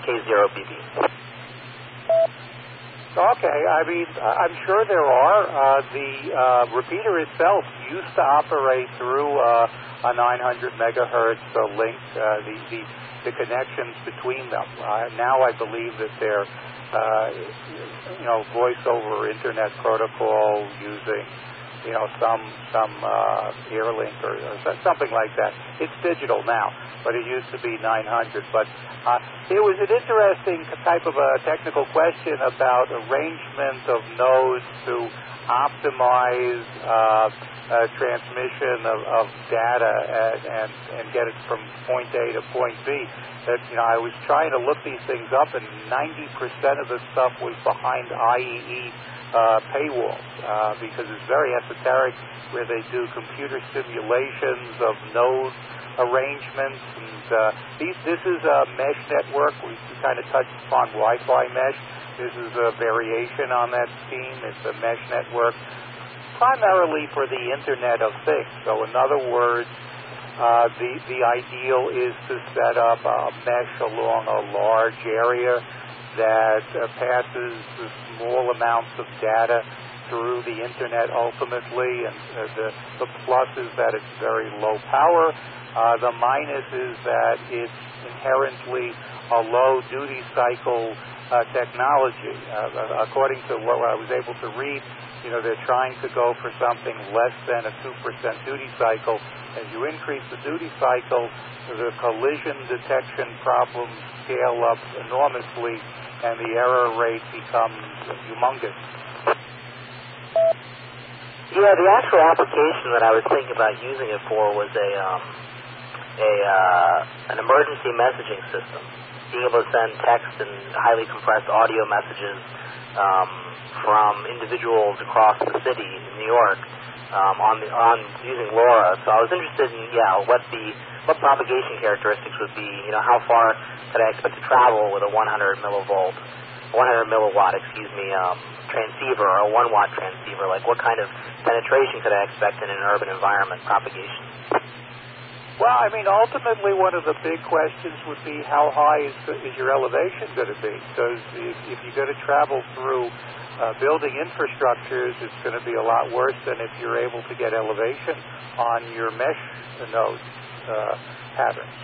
K0BB. Okay, I mean, I'm sure there are. The repeater itself used to operate through a 900 megahertz link, the connections between them. Now I believe that they're, voice over internet protocol using, some Airlink or something like that. It's digital now, but it used to be 900. But there was an interesting type of a technical question about arrangement of nodes to optimize transmission of data and get it from point A to point B. That I was trying to look these things up, and 90% of the stuff was behind IEE paywalls because it's very esoteric, where they do computer simulations of node arrangements. And this is a mesh network. We kind of touched upon Wi-Fi mesh. This is a variation on that scheme. It's a mesh network primarily for the Internet of Things. So in other words, the ideal is to set up a mesh along a large area that passes small amounts of data through the Internet ultimately, and the plus is that it's very low power. The minus is that it's inherently a low duty cycle technology. According to what I was able to read, they're trying to go for something less than a 2% duty cycle. As you increase the duty cycle, the collision detection problems scale up enormously, and the error rate becomes humongous. Yeah, the actual application that I was thinking about using it for was an emergency messaging system, being able to send text and highly compressed audio messages from individuals across the city in New York on using LoRa. So I was interested in what propagation characteristics would be. How far could I expect to travel with a 100 milliwatt transceiver or a 1 watt transceiver? Like, what kind of penetration could I expect in an urban environment propagation? Well, I mean, ultimately, one of the big questions would be how high is your elevation going to be? Because if you're going to travel through building infrastructures, it's going to be a lot worse than if you're able to get elevation on your mesh node patterns.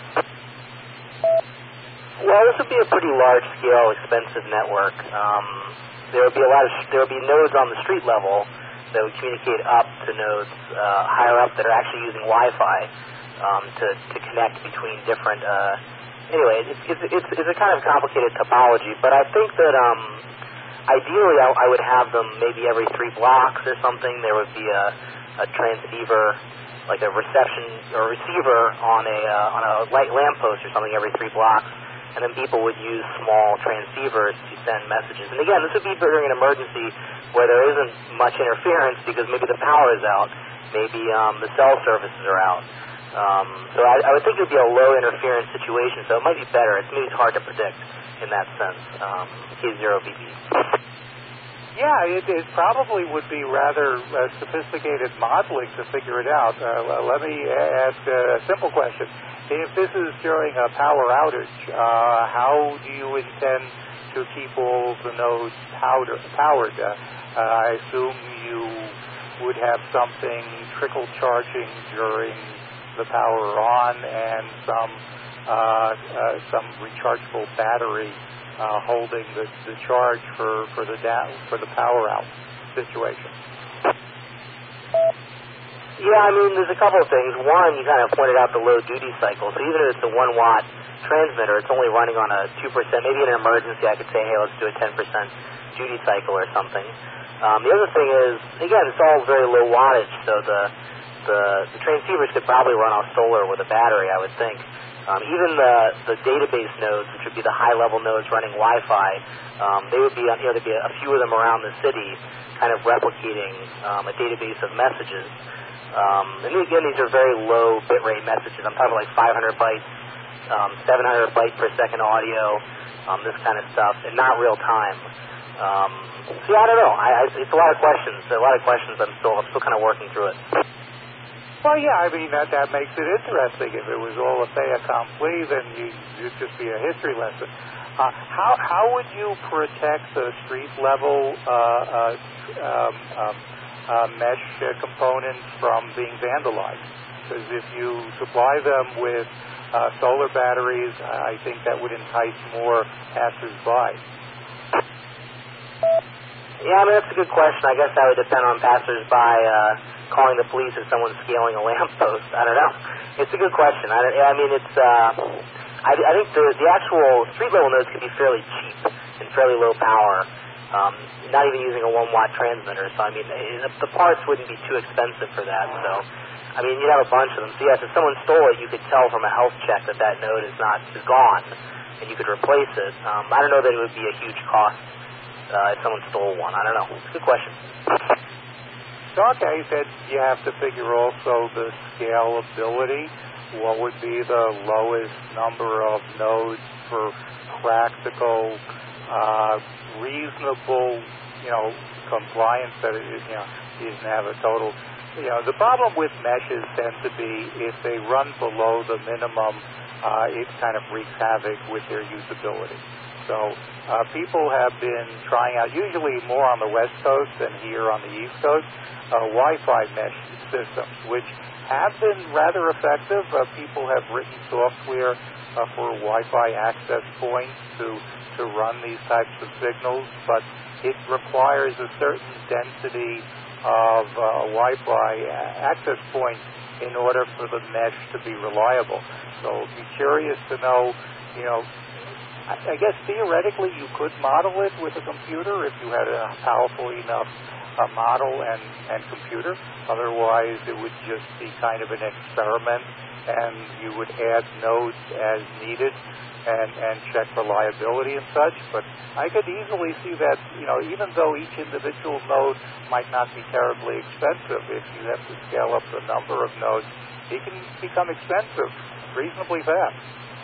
Well, this would be a pretty large-scale, expensive network. There would be nodes on the street level that would communicate up to nodes higher up that are actually using Wi-Fi to connect between different. Anyway, it's a kind of complicated topology, but I think that ideally I would have them maybe every 3 blocks or something. There would be a transceiver, like a receiver on a light lamppost or something every 3 blocks. And then people would use small transceivers to send messages. And again, this would be during an emergency where there isn't much interference because maybe the power is out, maybe the cell services are out. So I would think it would be a low interference situation, so it might be better. Maybe it's hard to predict in that sense, K0BB. Yeah, it probably would be rather sophisticated modeling to figure it out. Let me ask a simple question. If this is during a power outage, how do you intend to keep all the nodes powered? I assume you would have something trickle charging during the power on and some rechargeable battery holding the charge for the power out situation. Yeah, I mean, there's a couple of things. One, you kind of pointed out the low duty cycle. So even if it's a 1 watt transmitter, it's only running on a 2%. Maybe in an emergency, I could say, hey, let's do a 10% duty cycle or something. The other thing is, again, it's all very low wattage, so the transceivers could probably run off solar with a battery, I would think. Even the database nodes, which would be the high-level nodes running Wi-Fi, they would be, there'd be a few of them around the city, kind of replicating a database of messages. And again, these are very low bitrate messages. I'm talking like 500 bytes, 700 bytes per second audio, this kind of stuff, and not real time. So I don't know. It's a lot of questions. I'm still kind of working through it. Well, yeah, I mean, that makes it interesting. If it was all a fait accompli, then you'd just be a history lesson. How would you protect the street-level mesh components from being vandalized? Because if you supply them with solar batteries, I think that would entice more passers-by. Yeah, I mean, that's a good question. I guess that would depend on passers-by calling the police if someone's scaling a lamppost. I don't know. It's a good question. I mean, it's... I think the actual street-level nodes could be fairly cheap and fairly low power, not even using a 1-watt transmitter. So, I mean, the parts wouldn't be too expensive for that. So, I mean, you'd have a bunch of them. So, yes, if someone stole it, you could tell from a health check that node is gone, and you could replace it. I don't know that it would be a huge cost if someone stole one. I don't know. It's a good question. Okay, then you have to figure also the scalability. What would be the lowest number of nodes for practical, reasonable, compliance that you doesn't have a total. The problem with meshes tends to be if they run below the minimum, it kind of wreaks havoc with their usability. So people have been trying out, usually more on the West Coast than here on the East Coast, Wi-Fi mesh systems, which have been rather effective. People have written software for Wi-Fi access points to run these types of signals, but it requires a certain density of Wi-Fi access points in order for the mesh to be reliable. So I'd be curious to know, I guess theoretically you could model it with a computer if you had a powerful enough model and computer. Otherwise, it would just be kind of an experiment, and you would add nodes as needed and check reliability and such. But I could easily see that, even though each individual node might not be terribly expensive, if you have to scale up the number of nodes, it can become expensive reasonably fast.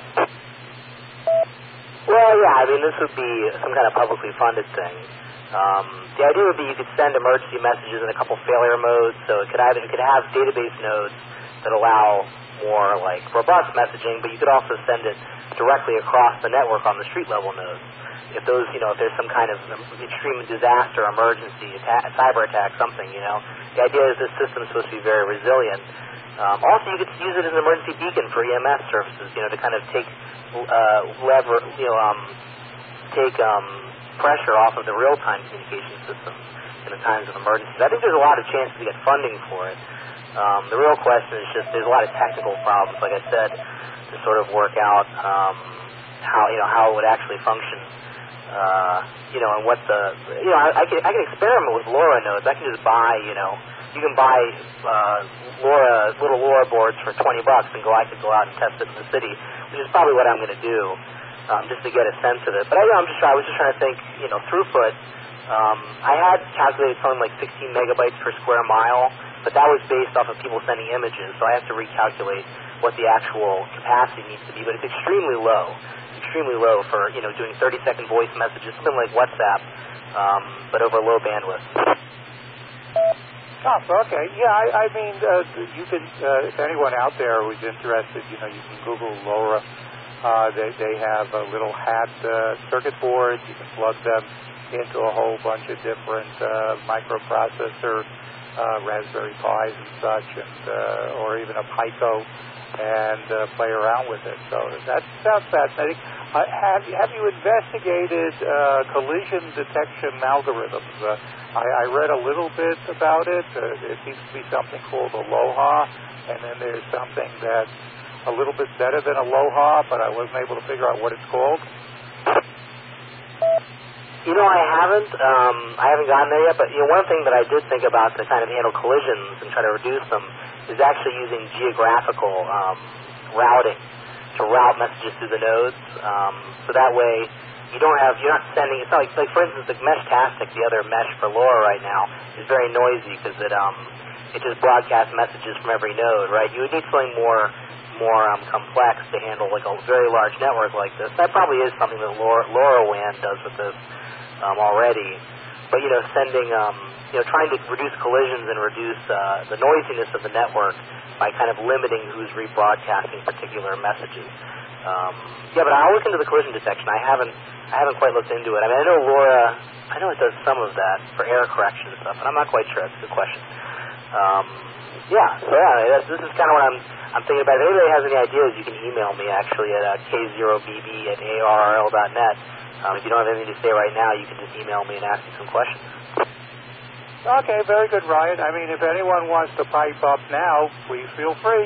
Well, yeah, I mean, this would be some kind of publicly funded thing. The idea would be you could send emergency messages in a couple failure modes, so it could have database nodes that allow more robust messaging, but you could also send it directly across the network on the street level nodes. If those, if there's some kind of extreme disaster, emergency, cyber attack, something, the idea is this system is supposed to be very resilient. Also, you could use it as an emergency beacon for EMS services, to kind of take pressure off of the real-time communication systems in the times of emergencies. I think there's a lot of chances to get funding for it. The real question is just there's a lot of technical problems, like I said, to sort of work out how it would actually function. And what I can experiment with LoRa nodes. I can just buy, you can buy little LoRa boards for $20 and I could go out and test it in the city, which is probably what I'm going to do, just to get a sense of it. But I was just trying to think, throughput. I had calculated something like 16 megabytes per square mile, but that was based off of people sending images, so I have to recalculate what the actual capacity needs to be. But it's extremely low for, doing 30-second voice messages, something like WhatsApp, but over low bandwidth. Oh, okay. Yeah, I mean, you can, if anyone out there who's interested, you can Google LoRa. They have a little hat circuit boards. You can plug them into a whole bunch of different microprocessor, Raspberry Pis and such, or even a Pico, and play around with it. So that sounds fascinating. Have you investigated collision detection algorithms? I read a little bit about it. There seems to be something called Aloha, and then there's something that's a little bit better than Aloha, but I wasn't able to figure out what it's called. I haven't gotten there yet, but one thing that I did think about to kind of handle collisions and try to reduce them is actually using geographical routing to route messages through the nodes. So that way you're not sending, it's not like for instance, the Meshtastic, the other mesh for LoRa right now, is very noisy because it just broadcasts messages from every node, right? You would need something more complex to handle like a very large network like this. That probably is something that LoRaWAN does with this already. But sending trying to reduce collisions and reduce the noisiness of the network by kind of limiting who's rebroadcasting particular messages. But I'll look into the collision detection. I haven't quite looked into it. I mean, I know LoRa, I know it does some of that for error correction and stuff, but I'm not quite sure. That's a good question. This is kind of what I'm thinking about. If anybody has any ideas, you can email me actually at k0bb@arrl.net. If you don't have anything to say right now, you can just email me and ask me some questions. Okay, very good, Ryan. I mean, if anyone wants to pipe up now, please feel free.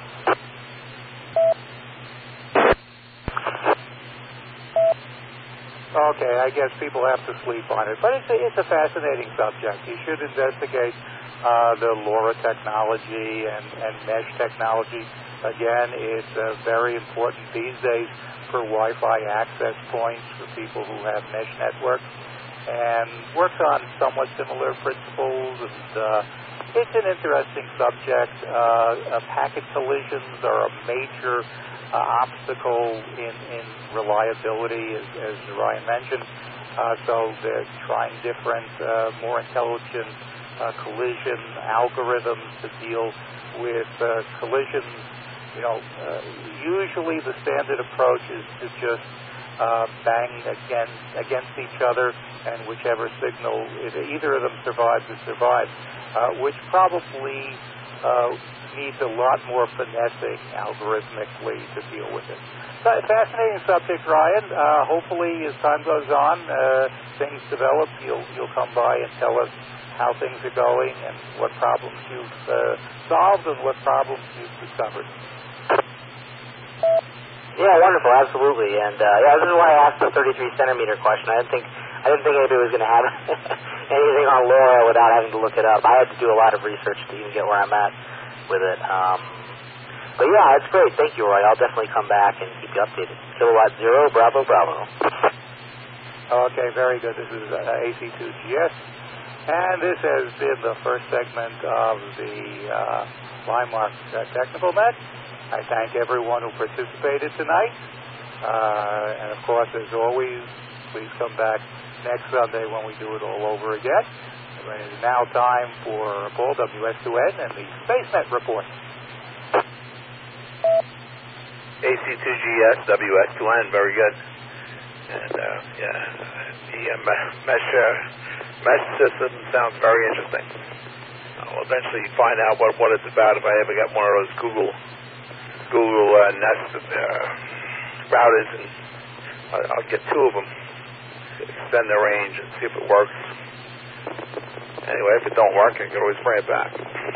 Okay, I guess people have to sleep on it, but it's a fascinating subject. You should investigate the LoRa technology and mesh technology. Again, it's very important these days for Wi-Fi access points for people who have mesh networks, and works on somewhat similar principles. And it's an interesting subject. Packet collisions are a major obstacle in reliability, as Ryan mentioned. So they're trying different, more intelligent collision algorithms to deal with collisions. Usually the standard approach is to just bang against each other, and whichever signal, if either of them survives, it survives, which probably needs a lot more finessing algorithmically to deal with it. So, fascinating subject, Ryan. Hopefully, as time goes on, things develop. You'll come by and tell us how things are going and what problems you've solved and what problems you've discovered. Yeah, wonderful, absolutely. And this is why I asked the 33 centimeter question. I didn't think anybody was going to have anything on LoRa without having to look it up. I had to do a lot of research to even get where I'm at with it. But yeah, it's great. Thank you, Roy. I'll definitely come back and keep you updated. Kilowatt 0, Bravo, Bravo. Okay, very good. This is AC2GS. And this has been the first segment of the Linemark Technical Net. I thank everyone who participated tonight. And of course, as always, please come back next Sunday when we do it all over again. It is now time for Paul WS2N and the SpaceNet Report. AC2GS, WS2N, very good. And the mesh system sounds very interesting. I'll eventually find out what it's about if I ever get one of those Google Nest routers, and I'll get two of them to extend the range and see if it works. Anyway, if it don't work, I can always bring it back.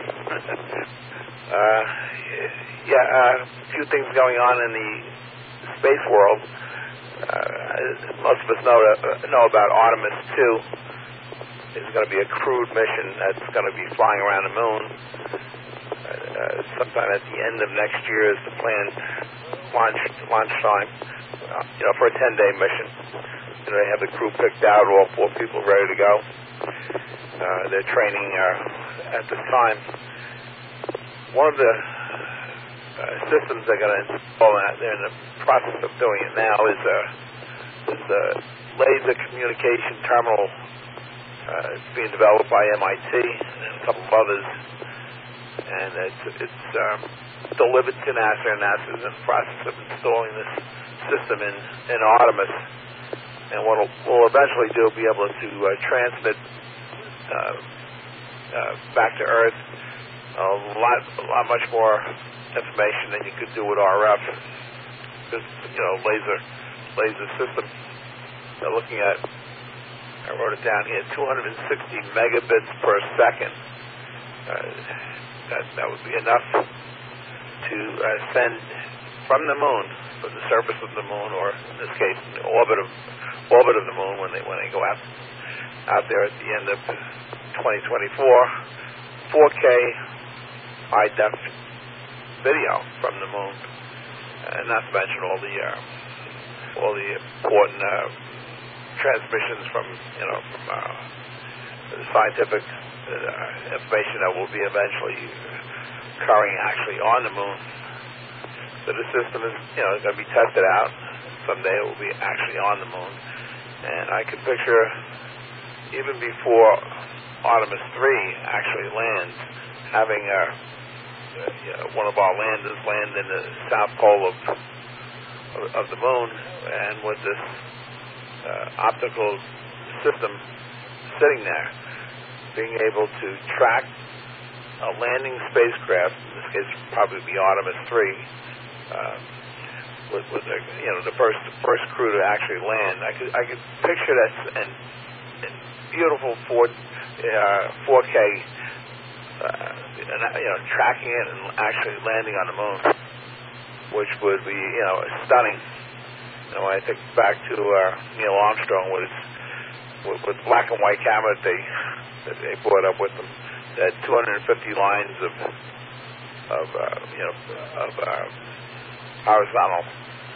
A few things going on in the space world. Most of us know about Artemis 2. It's going to be a crewed mission that's going to be flying around the moon. Sometime at the end of next year is the planned launch time, for a 10-day mission. They have the crew picked out, all 4 people ready to go. They're training at this time. One of the systems they're going to install, they're in the process of doing it now, is a laser communication terminal. It's being developed by MIT and a couple of others, and it's delivered to NASA, and NASA's in the process of installing this system in Artemis. And what we'll eventually do will be able to transmit back to Earth a lot much more information than you could do with RF. This laser system. They're looking at, I wrote it down here, 260 megabits per second. That would be enough to send from the moon, from the surface of the moon, or in this case, in the orbit of the moon, when they go out there at the end of 2024, 4K high def video from the moon, and not to mention all the important transmissions from the scientific information that will be eventually occurring actually on the moon. So the system is going to be tested out. Someday it will be actually on the moon, and I can picture even before Artemis 3 actually lands, having one of our landers land in the south pole of the moon, and with this optical system sitting there, being able to track a landing spacecraft, in this case probably be Artemis 3, with the first crew to actually land. I could picture that in beautiful 4K, tracking it and actually landing on the moon, which would be stunning. When I think back to Neil Armstrong with black and white camera that they brought up with them, that 250 lines of horizontal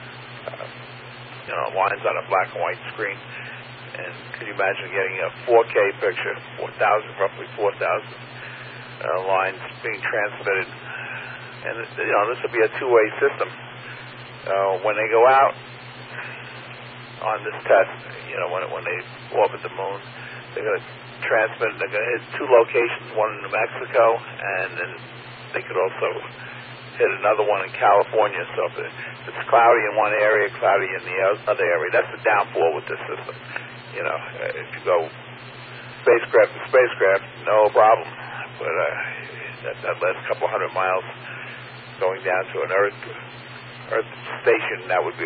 lines on a black and white screen. And can you imagine getting a 4K picture, roughly 4,000 lines being transmitted? And this will be a two-way system. When they go out on this test, when they orbit the moon, they're going to transmit. They're going to hit two locations, one in New Mexico, and then they could also hit another one in California. So if it's cloudy in one area, cloudy in the other area, that's the downfall with this system. If you go spacecraft to spacecraft, no problem. But that last couple hundred miles going down to an Earth station, that would be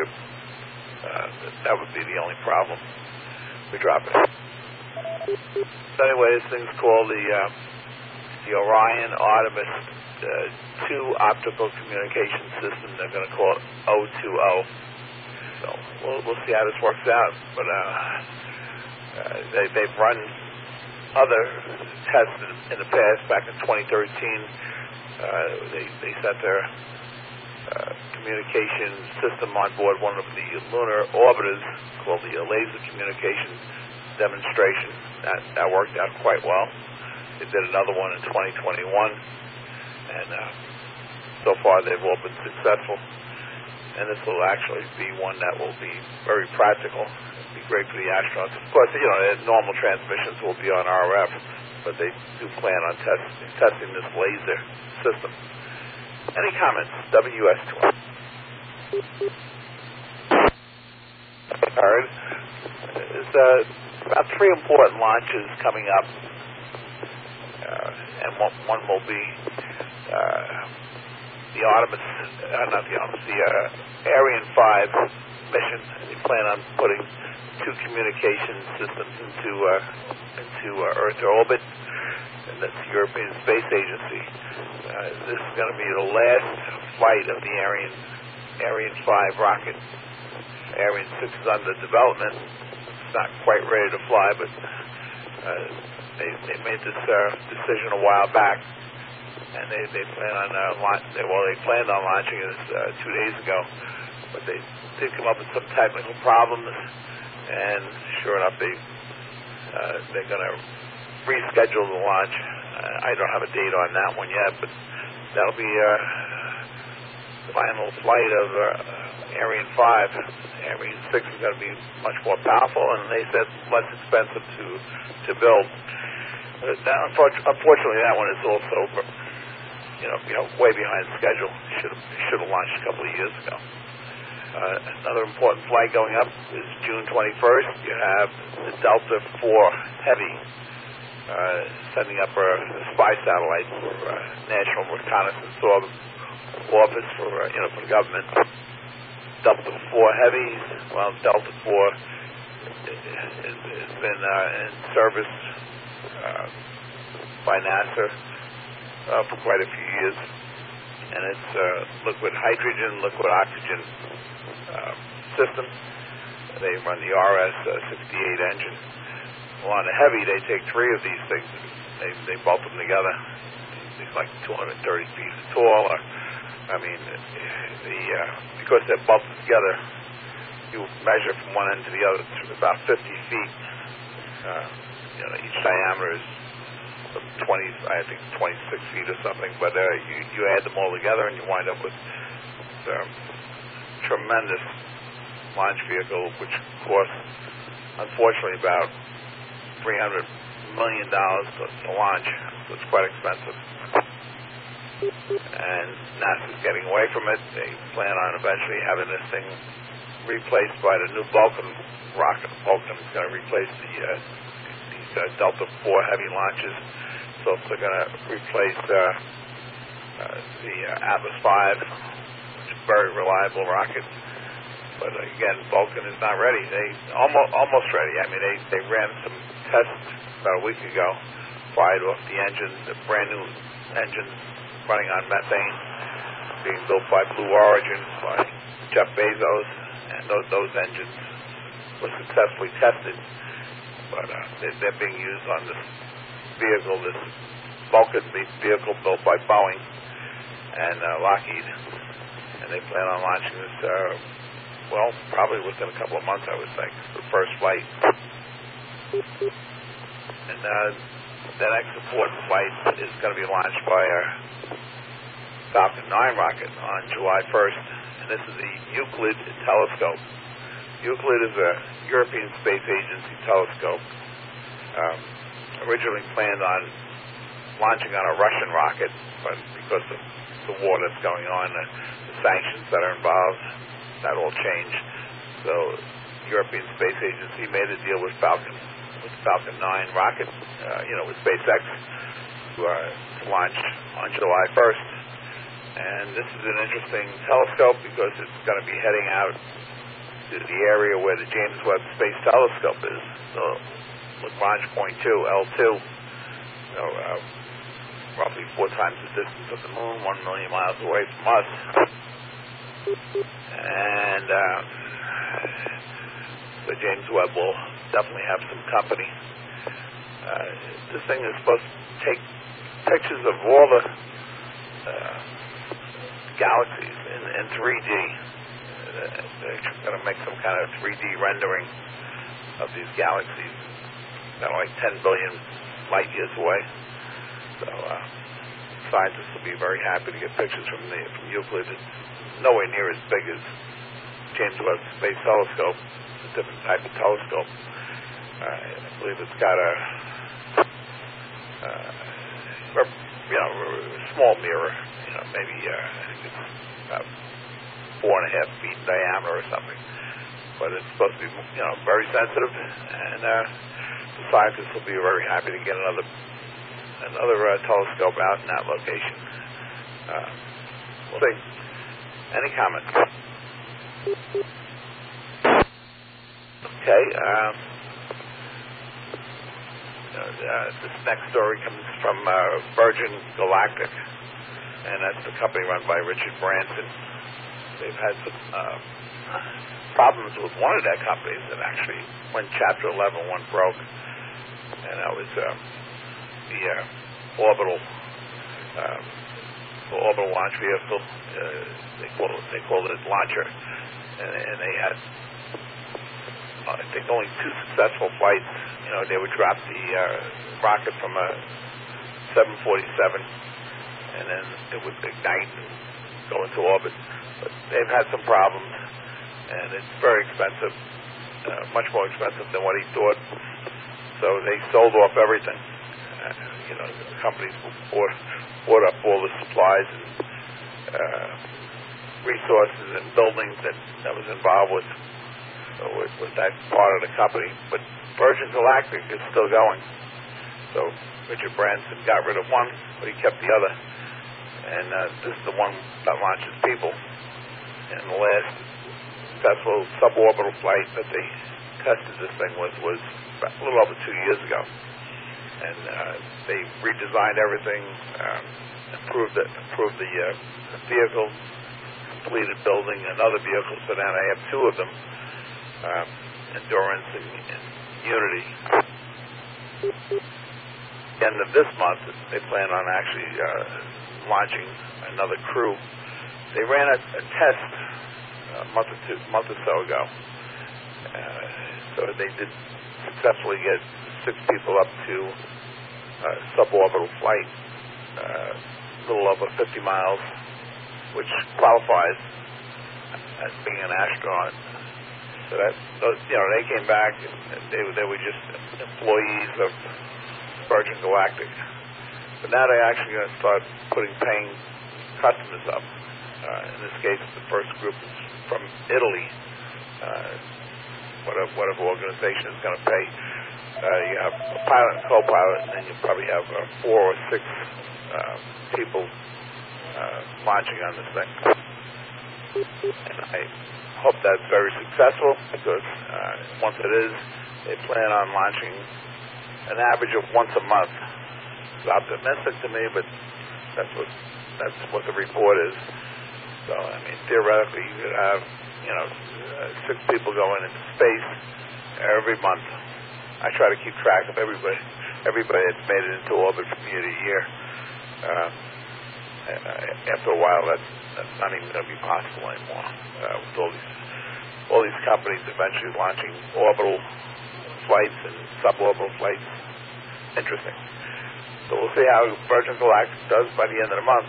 the only problem. We drop it. So anyway, this thing's called the Orion Artemis 2 optical communication system. They're going to call it O2O. So we'll see how this works out. But they've run other tests in the past. Back in 2013, they set their communication system on board one of the lunar orbiters called the laser communication demonstration. That worked out quite well. They did another one in 2021, and so far they've all been successful. And this will actually be one that will be very practical. It'll be great for the astronauts. Of course, normal transmissions will be on RF, but they do plan on testing this laser system. Any comments? WS12. Heard. There's about 3 important launches coming up, and one will be the Ariane 5 mission. They plan on putting 2 communication systems into Earth orbit, and that's the European Space Agency. This is going to be the last flight of the Ariane 5 rocket. Ariane 6 is under development. It's not quite ready to fly, but they made this decision a while back, and they plan on they planned on launching it 2 days ago, but they did come up with some technical problems, and sure enough, they're going to reschedule the launch. I don't have a date on that one yet, but that'll be the final flight of Ariane 5. Ariane 6 is going to be much more powerful, and they said less expensive to build. Unfortunately, that one is also way behind schedule. Should have launched a couple of years ago. Another important flight going up is June 21st. You have the Delta IV Heavy sending up a spy satellite for National Reconnaissance Office for the government. Delta IV Heavy, Delta IV has been in service by NASA for quite a few years, and it's liquid hydrogen, liquid oxygen system. They run the RS-68 engine. Well, on the Heavy, they take 3 of these things. They bolt them together. It's like 230 feet tall. Because they're bolted together, you measure from one end to the other to about 50 feet. Each diameter is 26 feet or something. But you add them all together, and you wind up with tremendous launch vehicle, which costs, unfortunately, about $300 million to launch, so it's quite expensive. And NASA's getting away from it. They plan on eventually having this thing replaced by the new Vulcan rocket. Vulcan is going to replace these Delta IV heavy launches. So they're going to replace the Atlas V, which is a very reliable rocket. But again, Vulcan is not ready. They almost ready. I mean, they ran some tests about a week ago, fired off the engine, the brand new engine running on methane, being built by Blue Origin, by Jeff Bezos, and those engines were successfully tested. But they're being used on this vehicle, this Vulcan vehicle built by Boeing and Lockheed, and they plan on launching this, probably within a couple of months, I would think, the first flight. And the next important flight is going to be launched by our Falcon 9 rocket on July 1st, and this is the Euclid telescope. Euclid is a European Space Agency telescope, originally planned on launching on a Russian rocket, but because of the war that's going on, the sanctions that are involved, that all changed. So the European Space Agency made a deal with Falcon 9 rocket, with SpaceX to launch on July 1st. And this is an interesting telescope because it's going to be heading out to the area where the James Webb Space Telescope is. So Lagrange Point 2, L2, roughly 4 times the distance of the moon, 1 million miles away from us. And the James Webb will definitely have some company. This thing is supposed to take pictures of all the galaxies in 3D. They're going to make some kind of 3D rendering of these galaxies, like 10 billion light years away. So scientists will be very happy to get pictures from Euclid. It's nowhere near as big as James Webb Space Telescope. It's a different type of telescope. I believe it's got a small mirror. Maybe I think it's about 4.5 feet in diameter or something. But it's supposed to be, very sensitive, and the scientists will be very happy to get another telescope out in that location. We'll see. Any comments? Okay. This next story comes from Virgin Galactic, and that's the company run by Richard Branson. They've had some problems with one of their companies that actually went Chapter 11, one broke, and that was the orbital launch vehicle. They called it launcher, and they had I think only 2 successful flights. They would drop the rocket from a 747, and then it would ignite and go into orbit. But they've had some problems, and it's very expensive, much more expensive than what he thought. So they sold off everything. The companies bought up all the supplies and resources and buildings that was involved with that part of the company. But Virgin Galactic is still going. So Richard Branson got rid of one, but he kept the other. And this is the one that launches people. And the last successful suborbital flight that they tested this thing was a little over 2 years ago. And they redesigned everything, improved the vehicle, completed building another vehicle. So now they have 2 of them, Endurance and Unity. At the end of this month, they plan on actually launching another crew. They ran a test a month or so ago. So they did successfully get 6 people up to suborbital flight, a little over 50 miles, which qualifies as being an astronaut. So they came back, and they were just employees of Virgin Galactic. But now they're actually going to start paying customers up. In this case, the first group is from Italy. Whatever organization is going to pay. You have a pilot and co-pilot, and then you probably have 4 or 6 people launching on this thing. And I hope that's very successful because once it is, they plan on launching an average of once a month. It's optimistic to me, but that's what the report is. So, I mean, theoretically, you could have, 6 people going into space every month. I try to keep track of everybody that's made it into orbit from year to year. After a while, that's not even going to be possible anymore. With all these companies eventually launching orbital flights and suborbital flights. Interesting. So we'll see how Virgin Galactic does by the end of the month.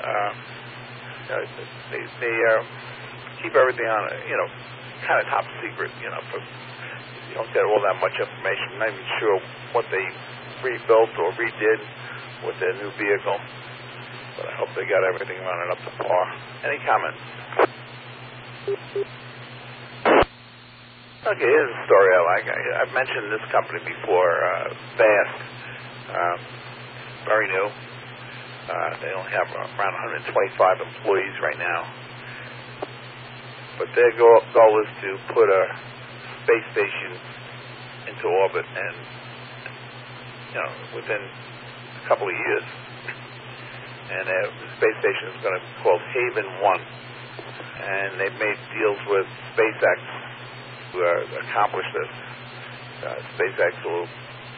They keep everything on, kind of top secret, you don't get all that much information. I'm not even sure what they rebuilt or redid with their new vehicle, but I hope they got everything running up to par. Any comments? Okay, here's a story I like. I've mentioned this company before, VAST. Very new. They only have around 125 employees right now. But their goal is to put a space station into orbit and, within a couple of years. And the space station is going to be called Haven 1. And they've made deals with SpaceX to accomplish this. SpaceX will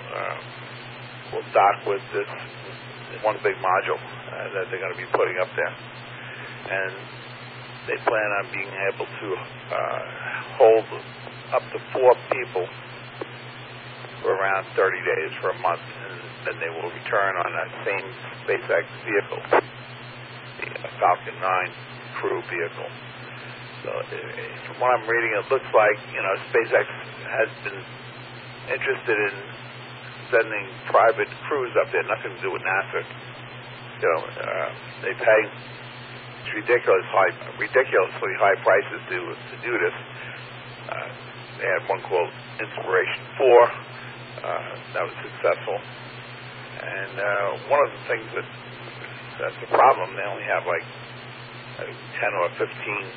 dock with this one big module that they're going to be putting up there. And they plan on being able to hold up to 4 people for around 30 days for a month, and then they will return on that same SpaceX vehicle, the Falcon 9 crew vehicle. So from what I'm reading, it looks like, SpaceX has been interested in sending private crews up there, nothing to do with NASA. They pay ridiculously high prices to do this. They had one called Inspiration 4 that was successful. And one of the things that's a problem, they only have like 10 or 15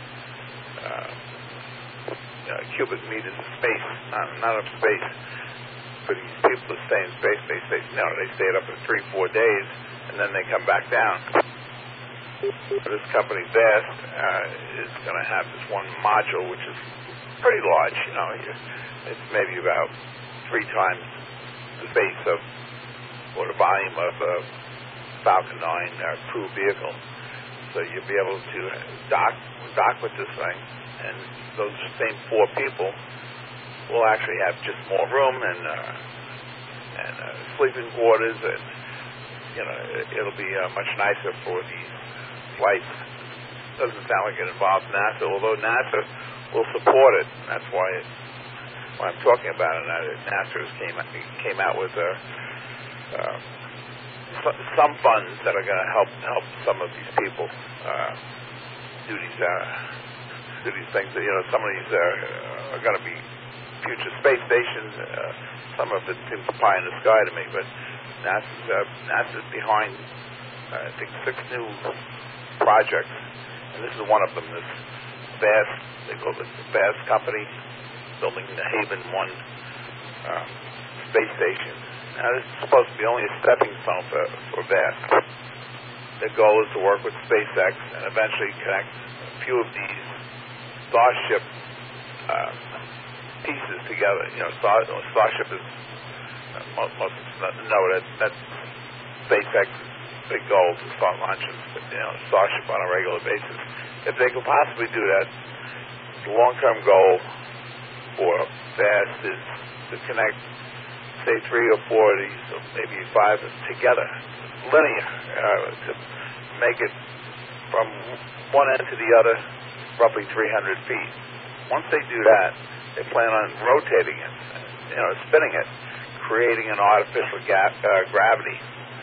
cubic meters of space, not enough space for these people to stay in space. They stay up for 3-4 days, and then they come back down. This company, VAST, is going to have this one module, which is pretty large. It's maybe about 3 times the space or the volume of a Falcon 9 crew vehicle. So you'll be able to dock with this thing, and those same 4 people will actually have just more room and sleeping quarters, and it'll be much nicer for these flights. Doesn't sound like it involves NASA, although NASA will support it. That's why I'm talking about it. NASA came out with some funds that are going to help some of these people do these things. Some of these are going to be future space stations. Some of it seems pie in the sky to me, but NASA's behind, I think, 6 new projects, and this is one of them. This VAST, they call it the VAST company, building the Haven 1 space station. Now, this is supposed to be only a stepping stone for VAST. Their goal is to work with SpaceX and eventually connect a few of these Starship pieces together. Starship is, most of us know that's SpaceX's big goal, to start launching Starship on a regular basis. If they could possibly do that, the long-term goal for VAST is to connect, say, 3 or 4 of these, or maybe 5 together, linear, to make it from one end to the other, roughly 300 feet. Once they do that, they plan on rotating it, spinning it, creating an artificial gravity.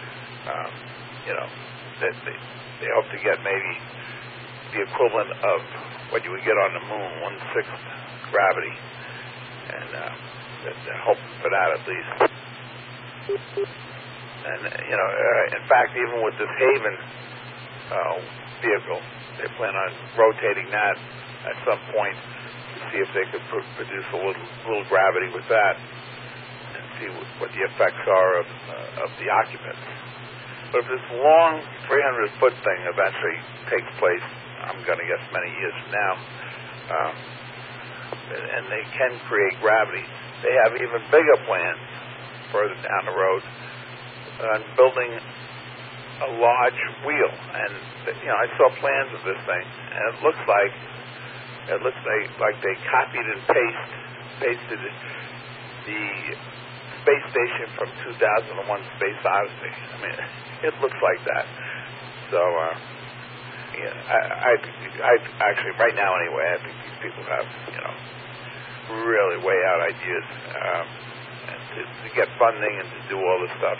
They hope to get maybe the equivalent of what you would get on the moon, 1/6 gravity, and they're hoping for that at least. And in fact, even with this Haven vehicle, they plan on rotating that at some point to see if they could produce a little gravity with that, and see what the effects are of the occupants. But if this long 300-foot thing eventually takes place, I'm going to guess many years from now, and they can create gravity, they have even bigger plans further down the road on building a large wheel. And I saw plans of this thing, and it looks like they copied and pasted the space station from 2001: Space Odyssey. I mean, it looks like that. So, I actually, right now anyway, I think these people have, really way out ideas, and to get funding and to do all this stuff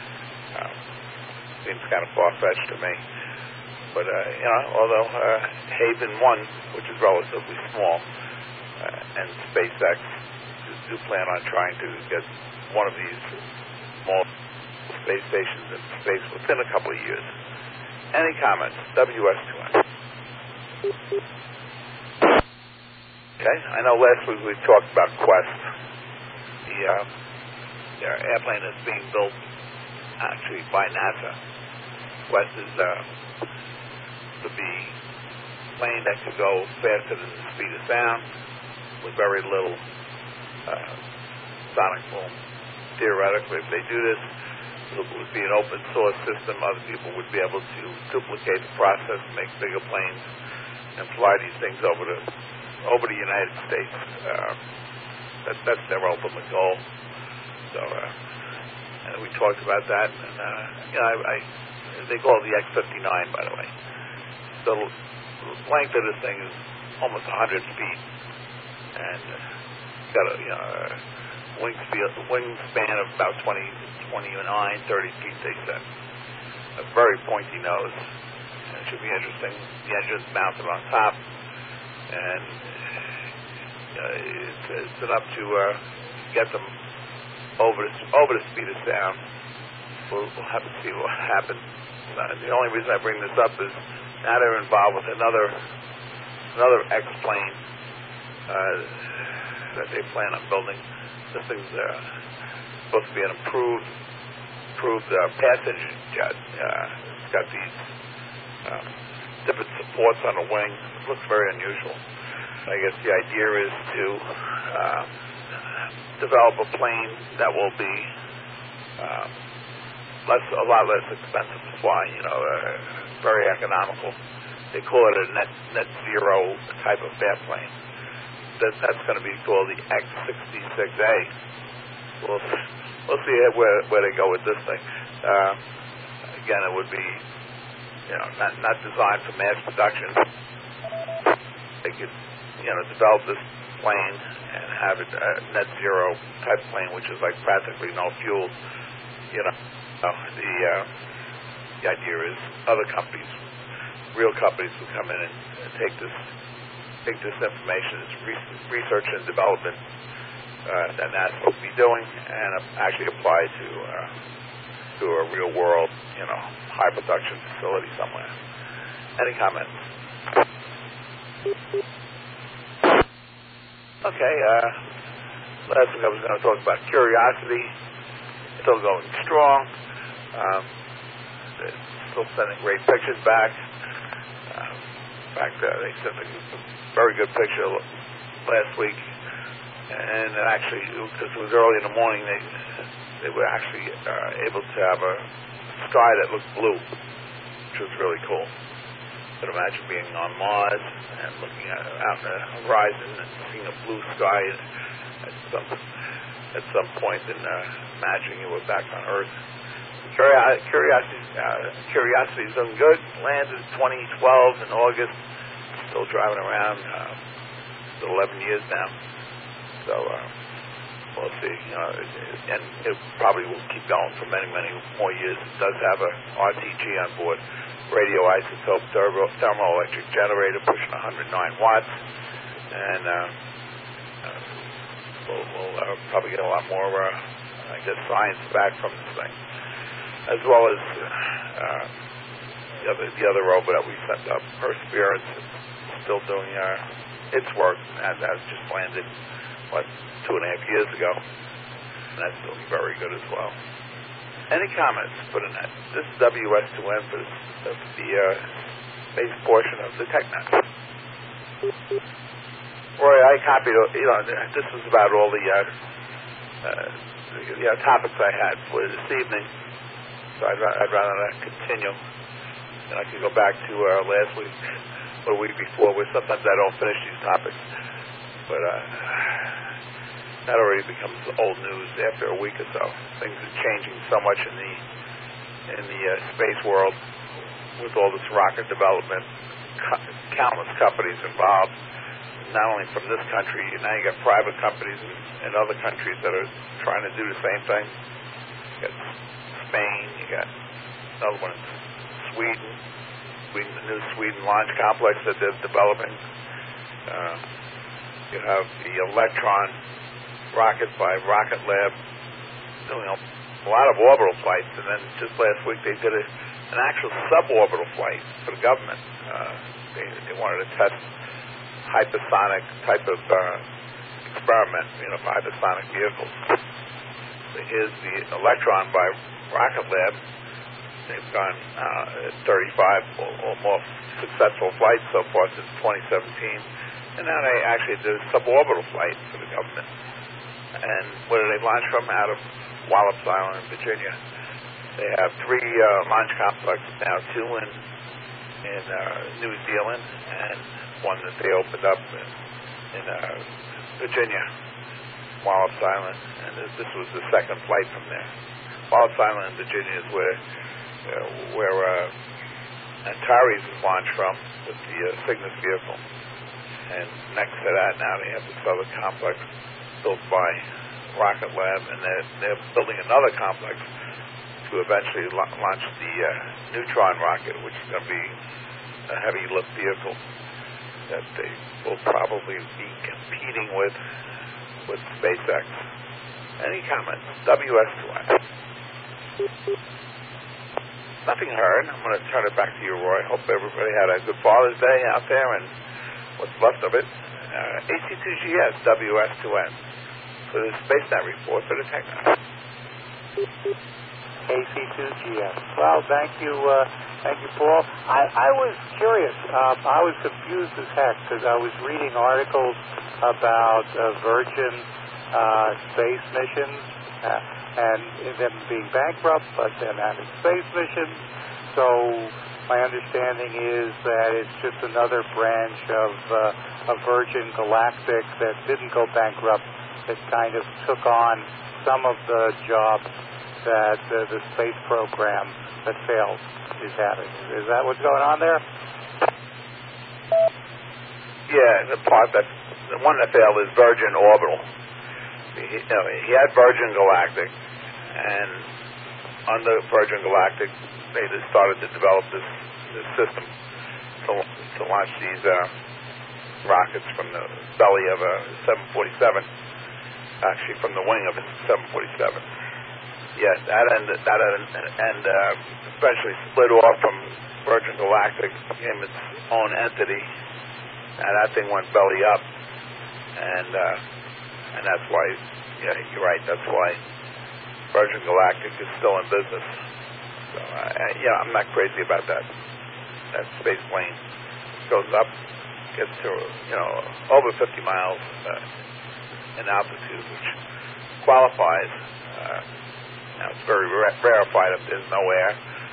seems kind of far-fetched to me. But, although Haven 1, which is relatively small, and SpaceX do plan on trying to get one of these small space stations in space within a couple of years. Any comments? WS2N. Okay, I know last week we talked about Quest. The airplane is being built actually by NASA. Quest is to be a plane that could go faster than the speed of sound with very little sonic boom. Theoretically, if they do this, it would be an open source system. Other people would be able to duplicate the process, make bigger planes, and fly these things over the United States. That's their ultimate goal. So, and we talked about that. And they call it the X-59, by the way. The length of this thing is almost 100 feet, and got a wingspan of about 29, 30 feet, they said. A very pointy nose. And it should be interesting. The engine's mounted on top, and it's enough to get them over the speed of sound. We'll have to see what happens. The only reason I bring this up is now they're involved with another X-plane that they plan on building. This thing's supposed to be an improved passenger jet. It's got these different supports on the wing. It looks very unusual. I guess the idea is to develop a plane that will be a lot less expensive to fly. Very economical. They call it a net zero type of airplane. That's going to be called the X-66A. We'll see where they go with this thing. Again, it would be not designed for mass production. They could develop this plane and have it a net zero type plane, which is like practically no fuel. The idea is other companies, real companies, will come in and take this information, this research and development that NASA will be doing, and actually apply to a real world, high production facility somewhere. Any comments? Okay. Last week I was going to talk about Curiosity. Still going strong. They're still sending great pictures back. In fact, they sent a very good picture last week, and actually, because it was early in the morning, they were actually able to have a sky that looked blue, which was really cool. You could imagine being on Mars and looking out in the horizon and seeing a blue sky at some point, and imagining you were back on Earth. Curiosity's doing good. Landed in 2012 in August. Still driving around. Still 11 years now. So we'll see. And it probably will keep going for many, many more years. It does have a RTG on board, radioisotope thermoelectric generator pushing 109 watts, and we'll probably get a lot more, science back from this thing, as well as the other rover that we sent up, Perseverance, is still doing its work, and that just landed 2.5 years ago, and that's doing very good as well. Any comments? Put in that. This is WS2N for the base portion of the TechNet. Roy, I copied. This was about all the topics I had for this evening. So I'd rather not continue, and I could go back to last week or the week before, where sometimes I don't finish these topics, but that already becomes old news after a week or so. Things are changing so much in the space world with all this rocket development, countless companies involved, not only from this country. Now you got private companies in other countries that are trying to do the same thing. You got Spain, you got another one in Sweden, the new Sweden launch complex that they're developing. You have the Electron rocket by Rocket Lab doing a lot of orbital flights, and then just last week they did an actual suborbital flight for the government. They wanted to test hypersonic type of experiment, for hypersonic vehicles. So here's the Electron by Rocket Lab. They've gone 35 or more successful flights so far since 2017, and now they actually did a suborbital flight for the government. And where do they launch from? Out of Wallops Island, Virginia. They have 3 launch complexes now, 2 in New Zealand, and one that they opened up in Virginia, Wallops Island. And this was the second flight from there. Wallops Island in Virginia is where Antares is launched from with the Cygnus vehicle. And next to that now they have this other complex built by Rocket Lab, and they're building another complex to eventually launch the Neutron rocket, which is going to be a heavy lift vehicle that they will probably be competing with SpaceX. Any comments? WS2N. Nothing heard. I'm going to turn it back to you, Roy. Hope everybody had a good Father's Day out there and what's left of it. AC2GS, WS2N. For the SpaceNet report for the TechNet. AC2GS. Well, thank you, Paul. I was curious. I was confused as heck because I was reading articles about Virgin space missions and them being bankrupt, but them having space missions. So my understanding is that it's just another branch of Virgin Galactic that didn't go bankrupt, that kind of took on some of the jobs that the space program that failed is having. Is that what's going on there? Yeah, the one that failed is Virgin Orbital. He had Virgin Galactic, and under Virgin Galactic, they just started to develop this system to launch these rockets from the belly of a 747. Actually, from the wing of a 747. Yes, that eventually split off from Virgin Galactic, became its own entity, and that thing went belly up, and that's why, you're right, that's why Virgin Galactic is still in business. So, I'm not crazy about that. That space plane goes up, gets to, over 50 miles in altitude, which qualifies. Now it's very rarefied up there's no air.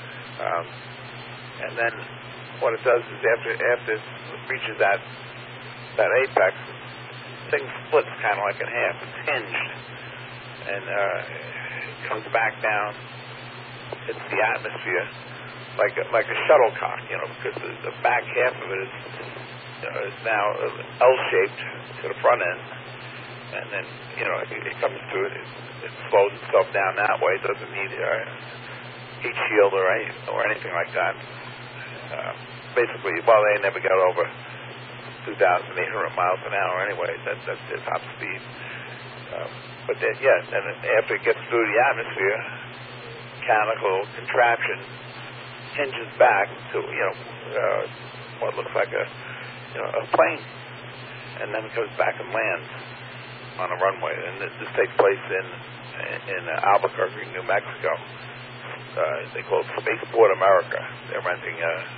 And then what it does is after it reaches that apex, thing splits kind of like in half. It's hinged, and it comes back down, hits the atmosphere like a shuttlecock, because the back half of it is now L-shaped to the front end, and then it comes to it slows itself down that way. It doesn't need heat shield or anything like that. Basically, they never got over 2,800 miles an hour anyway. That's their top speed. But then, and after it gets through the atmosphere, mechanical contraption hinges back to what looks like a plane, and then it goes back and lands on a runway. And this takes place in Albuquerque, New Mexico. They call it Spaceport America. They're renting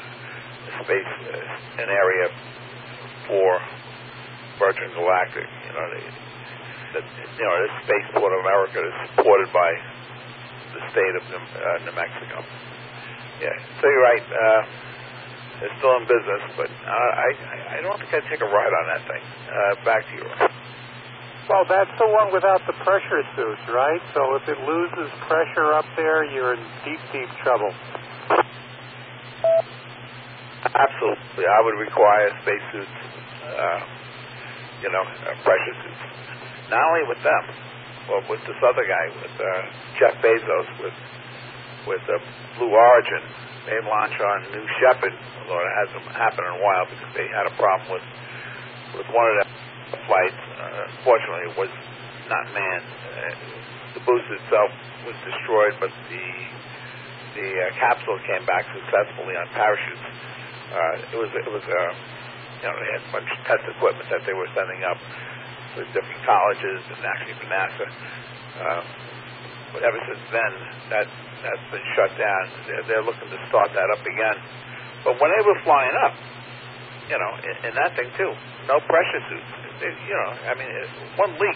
an area for Virgin Galactic. This Spaceport America is supported by the state of New Mexico. Yeah, so you're right. They're still in business, but I don't think I'd take a ride on that thing. Back to you. Well, that's the one without the pressure suits, right? So if it loses pressure up there, you're in deep, deep trouble. Absolutely. I would require spacesuits, pressure suits. Not only with them, but with this other guy, with Jeff Bezos, with Blue Origin. They launch on New Shepard, although it hasn't happened in a while because they had a problem with one of the flights. Unfortunately, it was not manned. The boost itself was destroyed, but the capsule came back successfully on parachutes. It was they had a bunch of test equipment that they were sending up with different colleges and actually for NASA. But ever since then, that's been shut down. They're looking to start that up again. But when they were flying up, in that thing too, no pressure suits. One leak,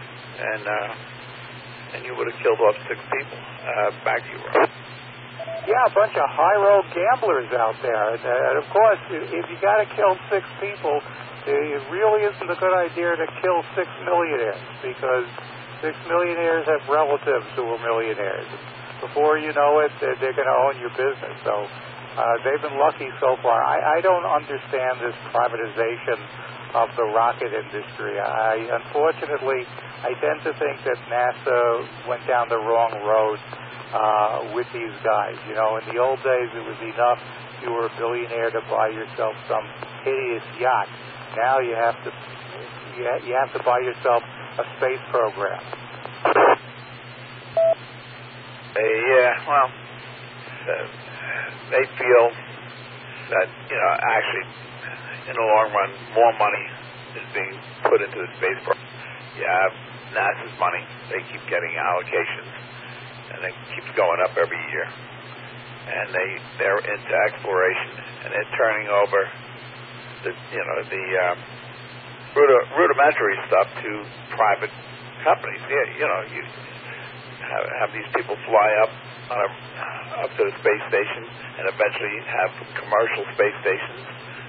and you would have killed off 6 people. Back to you, Rob. Yeah, a bunch of high-road gamblers out there. And of course, if you got to kill 6 people, it really isn't a good idea to kill 6 millionaires, because 6 millionaires have relatives who are millionaires. Before you know it, they're going to own your business. So they've been lucky so far. I don't understand this privatization of the rocket industry. Unfortunately, I tend to think that NASA went down the wrong road with these guys. In the old days, it was enough if you were a billionaire to buy yourself some hideous yacht. Now you have to buy yourself a space program. They feel that actually in the long run more money is being put into the space program. You have NASA's money; they keep getting allocations, and it keeps going up every year. And they're into exploration, and they're turning over the rudimentary stuff to private companies. You have these people fly up to the space station, and eventually have commercial space stations.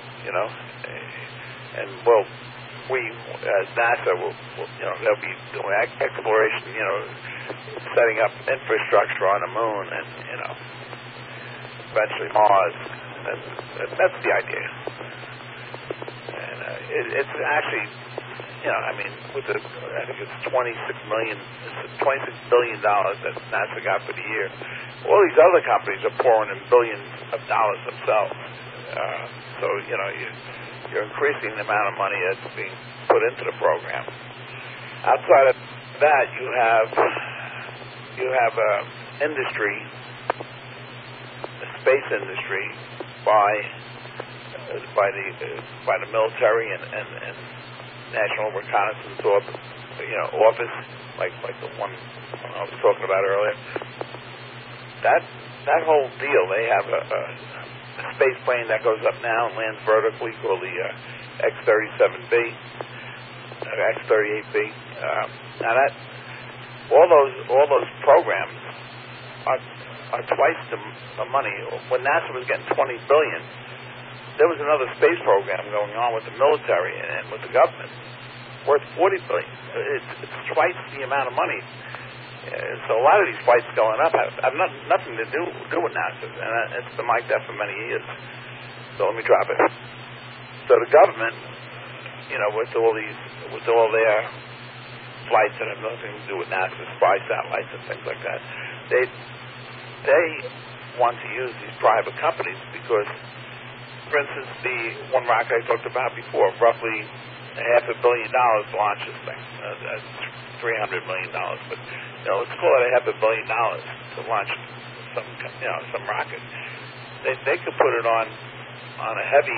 And we as NASA they'll be doing exploration. Setting up infrastructure on the moon, and eventually Mars. That's the idea. And it's actually, with I think it's $26 billion that NASA got for the year. All these other companies are pouring in billions of dollars themselves. So you're increasing the amount of money that's being put into the program. Outside of that, you have industry, the space industry, by the military and National Reconnaissance Office, like the one I was talking about earlier. That whole deal, they have a space plane that goes up now and lands vertically called the X-37B, X-38B. Now all those programs are twice the money. When NASA was getting $20 billion, there was another space program going on with the military and with the government worth $40 billion. It's twice the amount of money. So a lot of these flights going up have nothing to do with NASA, and it's been like that for many years. So let me drop it. So the government, with all their flights that have nothing to do with NASA, spy satellites and things like that. They want to use these private companies because, for instance, the one rocket I talked about before, roughly $500 million to launch this thing. That's $300 million, but let's call it $500 million to launch some rocket. They could put it on a heavy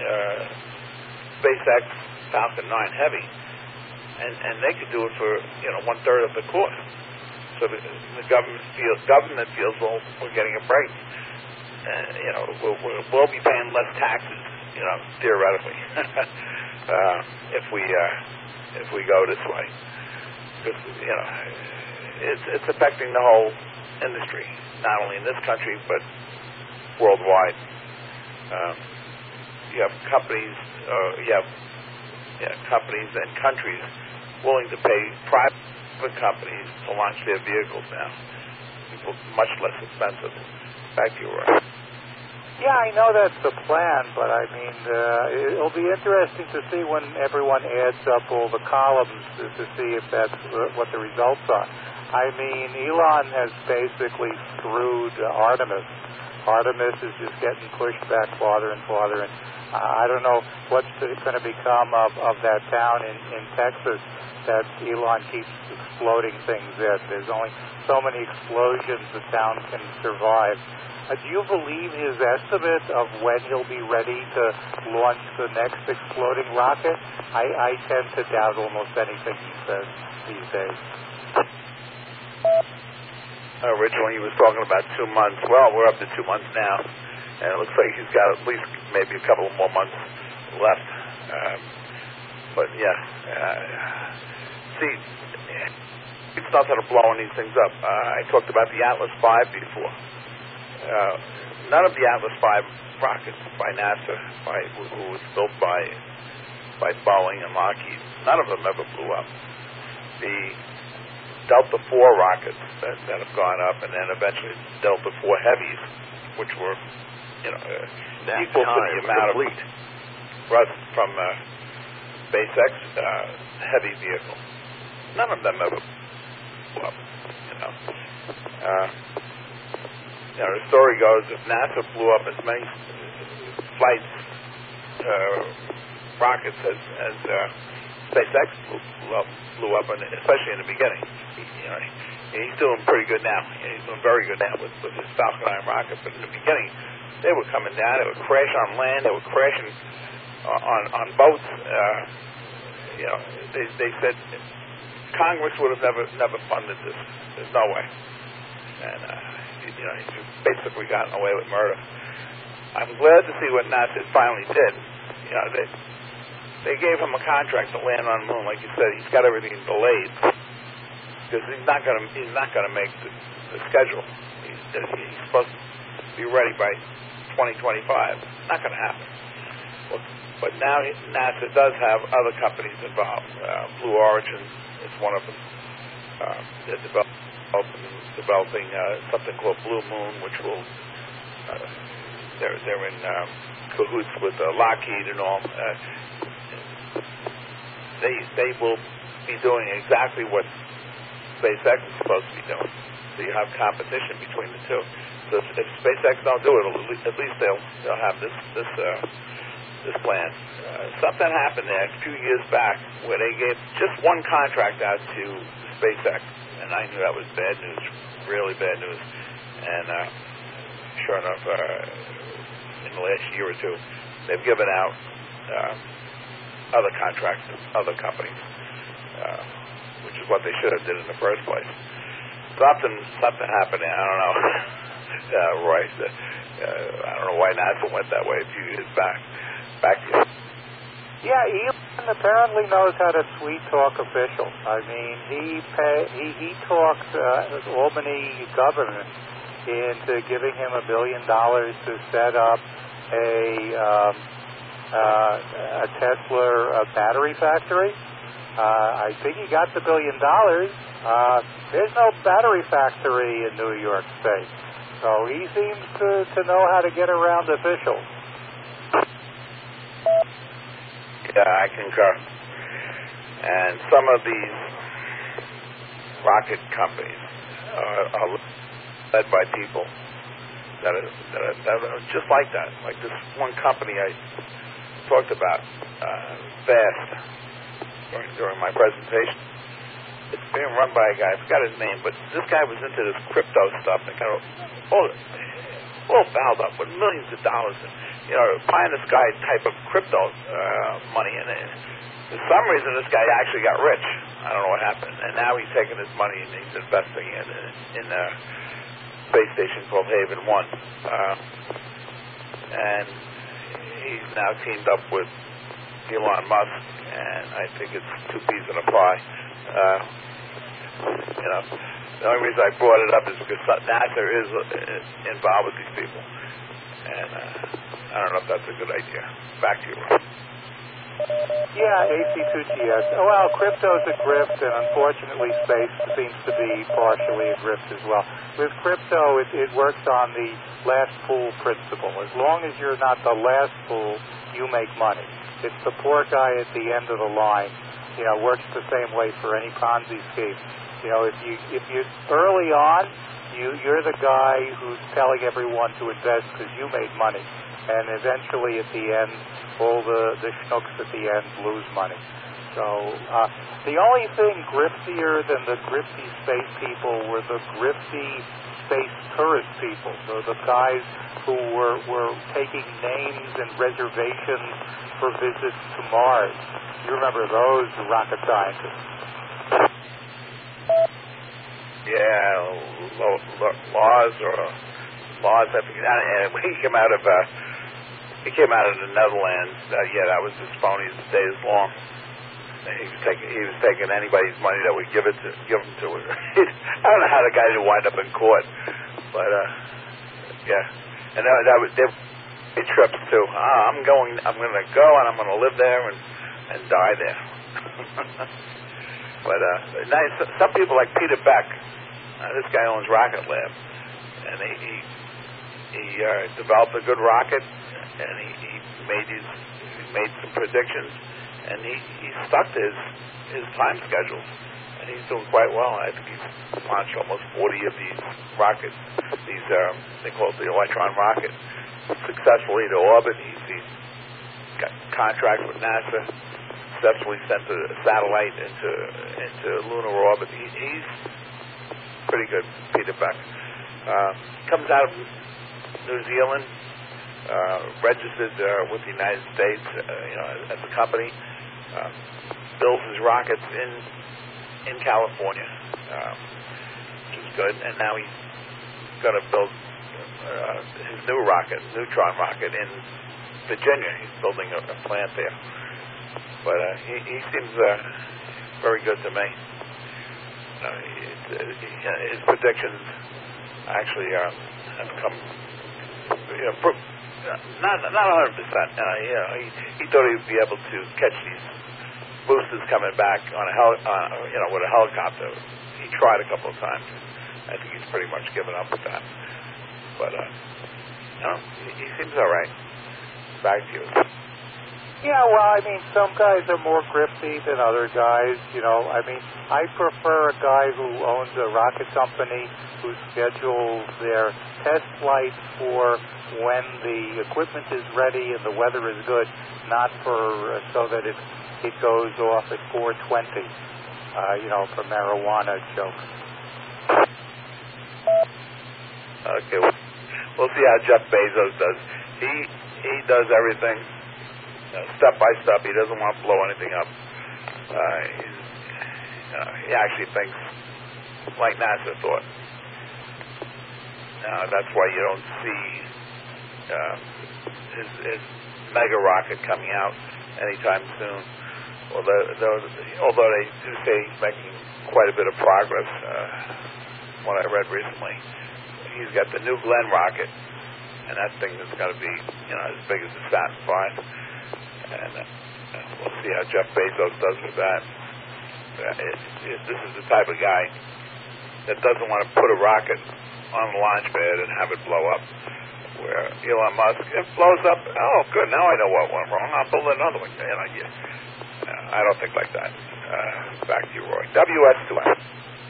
SpaceX Falcon 9 Heavy, and they could do it for 1/3 of the cost. So the government feels well, we're getting a break. We'll be paying less taxes, theoretically, if we go this way. Because it's affecting the whole industry, not only in this country but worldwide. You have companies, companies and countries willing to pay private companies to launch their vehicles now. Much less expensive. Back to you, Roy. Yeah, I know that's the plan, but I mean, it'll be interesting to see when everyone adds up all the columns to see if that's what the results are. I mean, Elon has basically screwed Artemis. Artemis is just getting pushed back farther and farther, and I don't know what's going to become of that town in Texas that Elon keeps exploding things in. There's only so many explosions the town can survive. Do you believe his estimate of when he'll be ready to launch the next exploding rocket? I tend to doubt almost anything he says these days. Originally, he was talking about 2 months. Well, we're up to 2 months now, and it looks like he's got at least maybe a couple more months left. But yeah, see, it's not going to blow these things up. I talked about the Atlas V before. None of the Atlas V rockets by NASA, who was built by Boeing and Lockheed, none of them ever blew up. The Delta IV rockets that have gone up, and then eventually Delta IV Heavies, which were equal to the amount of thrust from SpaceX heavy vehicle. None of them ever blew up. The story goes, if NASA blew up as many flights, rockets as SpaceX blew up, and especially in the beginning. He's doing pretty good now. He's doing very good now with his Falcon 9 rocket. But in the beginning, they were coming down. They would crash on land. They were crashing on boats. They said Congress would have never funded this. There's no way. And he's basically gotten away with murder. I'm glad to see what NASA finally did. They gave him a contract to land on the moon, like you said. He's got everything delayed because he's not going to make the schedule. He's supposed to be ready by 2025. Not going to happen. But now NASA does have other companies involved. Blue Origin is one of them. They're developing something called Blue Moon, which will they're in cahoots with Lockheed and all. They will be doing exactly what SpaceX is supposed to be doing. So you have competition between the two. So if SpaceX don't do it, at least they'll have this plan. Something happened there a few years back where they gave just one contract out to SpaceX, and I knew that was bad news, really bad news. And sure enough, in the last year or two, they've given out other contracts to other companies, which is what they should have did in the first place. Something happened there. I don't know, Roy. I don't know why NASA went that way a few years back. Back to you. Yeah, Elon apparently knows how to sweet talk officials. I mean, he talked Albany government into giving him $1 billion to set up a Tesla battery factory. I think he got the $1 billion. There's no battery factory in New York State, so he seems to know how to get around officials. Yeah, I concur. And some of these rocket companies are led by people that are just like that. Like this one company I talked about, Vast, during my presentation. It's being run by a guy, I forgot his name, but this guy was into this crypto stuff and kind of all fouled up with millions of dollars and, pie in the sky type of crypto money. And for some reason, this guy actually got rich. I don't know what happened. And now he's taking his money and he's investing in a space station called Haven 1. And he's now teamed up with Elon Musk, and I think it's two peas in a pie. The only reason I brought it up is because NASA is involved with these people, and I don't know if that's a good idea. Back to you, Ron. Yeah, AC2GS. Well, crypto's a grift, and unfortunately space seems to be partially a grift as well. With crypto, it works on the last pool principle. As long as you're not the last pool, you make money. It's the poor guy at the end of the line. Works the same way for any Ponzi scheme. If you early on, you're the guy who's telling everyone to invest because you made money, and eventually at the end, all the schnooks at the end lose money. So the only thing griftier than the grifty space people were the grifty space tourist people, the guys who were taking names and reservations for visits to Mars. You remember those rocket scientists? Yeah, Laws, I forget. And he came out of the Netherlands. That was as phony as the day is long. He was taking anybody's money that would give him to. I don't know how the guy didn't wind up in court, but yeah. And that was their trips too. I'm going to go and I'm going to live there and die there. But some people like Peter Beck. This guy owns Rocket Lab, and he developed a good rocket, and he made some predictions, and he stuck to his time schedules, and he's doing quite well. I think he's launched almost 40 of these rockets. These they call it the Electron rocket, successfully to orbit. He's got contracts with NASA. Successfully sent a satellite into lunar orbit. He's pretty good, Peter Beck. Comes out of New Zealand, registered with the United States, as a company. Builds his rockets in California, which is good. And now he's going to build his new rocket, neutron rocket, in Virginia. He's building a plant there. But he seems very good to me. His predictions actually have come, not 100%. He thought he would be able to catch these boosters coming back on with a helicopter. He tried a couple of times. I think he's pretty much given up with that. But he seems all right. Back to you. Yeah, well, some guys are more grifty than other guys. I prefer a guy who owns a rocket company who schedules their test flights for when the equipment is ready and the weather is good, not so that it goes off at 4:20, for marijuana jokes. Okay, we'll see how Jeff Bezos does. He does everything step by step. He doesn't want to blow anything up. He actually thinks like NASA thought. That's why you don't see his mega rocket coming out anytime soon. Although they do say he's making quite a bit of progress, what I read recently. He's got the New Glenn rocket, and that thing is going to be as big as the Saturn V. And we'll see how Jeff Bezos does with that. This is the type of guy that doesn't want to put a rocket on the launch pad and have it blow up. Where Elon Musk, it blows up. Oh, good. Now I know what went wrong. I'll build another one. I don't think like that. Back to you, Roy. WS2M.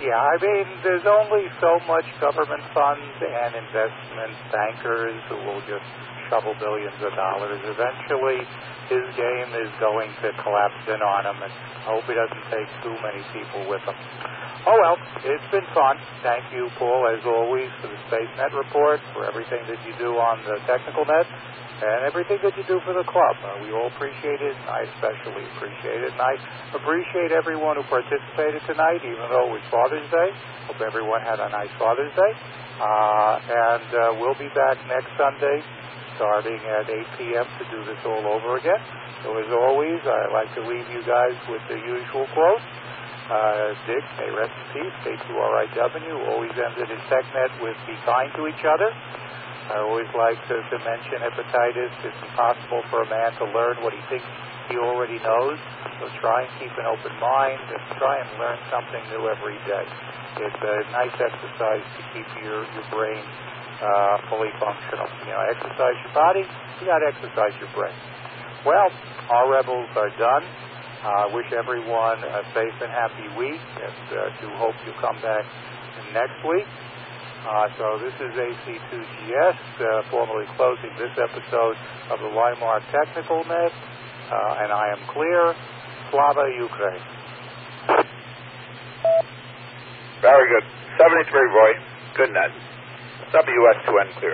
Yeah, I mean, there's only so much government funds and investment bankers who will just shovel billions of dollars. Eventually, his game is going to collapse in on him, and I hope he doesn't take too many people with him. Oh, well, it's been fun. Thank you, Paul, as always, for the SpaceNet report, for everything that you do on the technical net, and everything that you do for the club. We all appreciate it, and I especially appreciate it. And I appreciate everyone who participated tonight, even though it was Father's Day. Hope everyone had a nice Father's Day. And we'll be back next Sunday, starting at 8 p.m. to do this all over again. So as always, I'd like to leave you guys with the usual quote. Dick, may rest in peace, K2RIW, always ended his TechNet with be kind to each other. I always like to mention hepatitis. It's impossible for a man to learn what he thinks he already knows. So try and keep an open mind and try and learn something new every day. It's a nice exercise to keep your brain fully functional. You know, exercise your body, you got to exercise your brain. Well, our rebels are done. I wish everyone a safe and happy week, and do hope you come back next week. So this is AC2GS, formally closing this episode of the Weimar Technical Net, and I am clear. Slava Ukraine. Very good. 73, Roy. Good net. WS2N clear.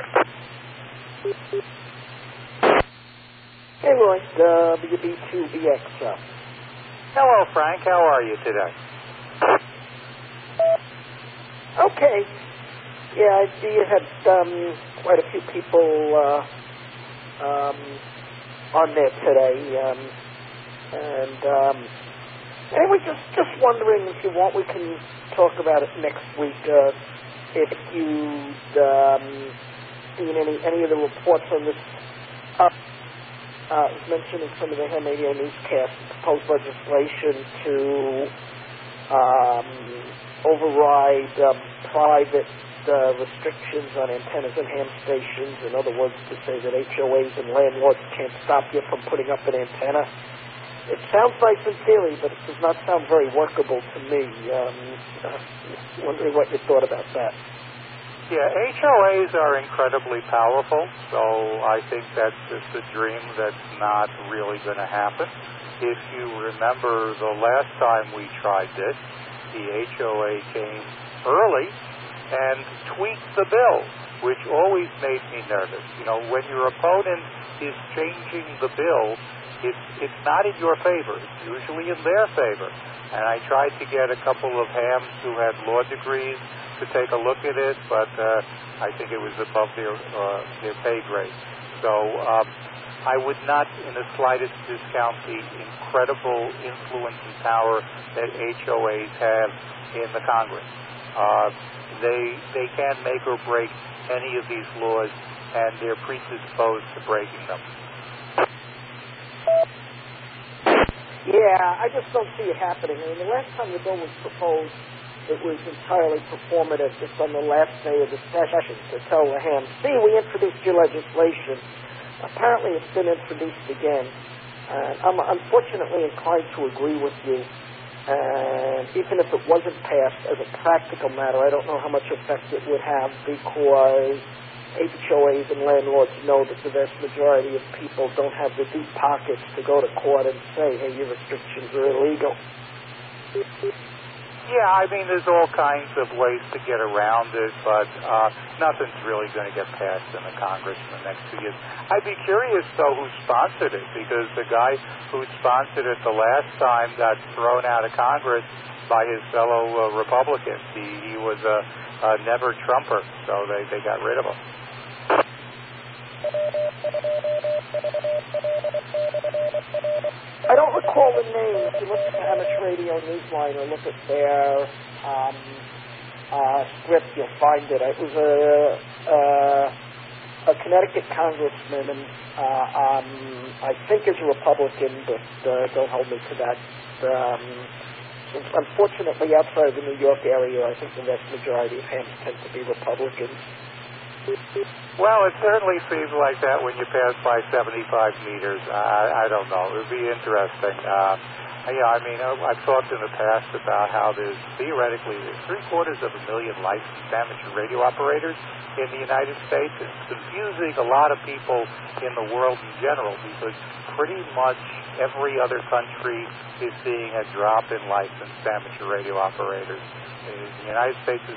Hey, Roy. WB2BX. Hello, Frank. How are you today? Okay. Yeah, I see you had quite a few people on there today. Anyway, just wondering if you want, we can talk about it next week. If you'd seen any of the reports on this, it was mentioned in some of the Ham Radio newscasts, proposed legislation to override private restrictions on antennas and ham stations. In other words, to say that HOAs and landlords can't stop you from putting up an antenna. It sounds nice in theory, but it does not sound very workable to me. Wondering what you thought about that. Yeah, HOAs are incredibly powerful, so I think that's just a dream that's not really going to happen. If you remember the last time we tried this, the HOA came early and tweaked the bill, which always made me nervous. You know, when your opponent is changing the bill, it's not in your favor. It's usually in their favor. And I tried to get a couple of hams who had law degrees to take a look at it, but I think it was above their pay grade. So I would not in the slightest discount the incredible influence and power that HOAs have in the Congress. They can make or break any of these laws, and they're predisposed to breaking them. Yeah, I just don't see it happening. I mean, the last time the bill was proposed, it was entirely performative just on the last day of the session to tell the hams, see, we introduced your legislation. Apparently it's been introduced again. I'm unfortunately inclined to agree with you. And even if it wasn't passed, as a practical matter, I don't know how much effect it would have, because HOAs and landlords know that the vast majority of people don't have the deep pockets to go to court and say, hey, your restrictions are illegal. Yeah, I mean, there's all kinds of ways to get around it, but nothing's really going to get passed in the Congress in the next 2 years. I'd be curious, though, who sponsored it, because the guy who sponsored it the last time got thrown out of Congress by his fellow Republicans. He was a never-Trumper, so they got rid of him. I don't recall the name. If you look at the Amateur Radio Newsline or look at their script, you'll find it. It was a Connecticut congressman, and I think is a Republican, but don't hold me to that. Unfortunately, outside of the New York area, I think the vast majority of hams tend to be Republicans. Well, it certainly seems like that when you pass by 75 meters. I don't know. It would be interesting. I mean, I've talked in the past about how there's 750,000 licensed amateur radio operators in the United States. It's confusing a lot of people in the world in general because pretty much every other country is seeing a drop in licensed amateur radio operators. The United States is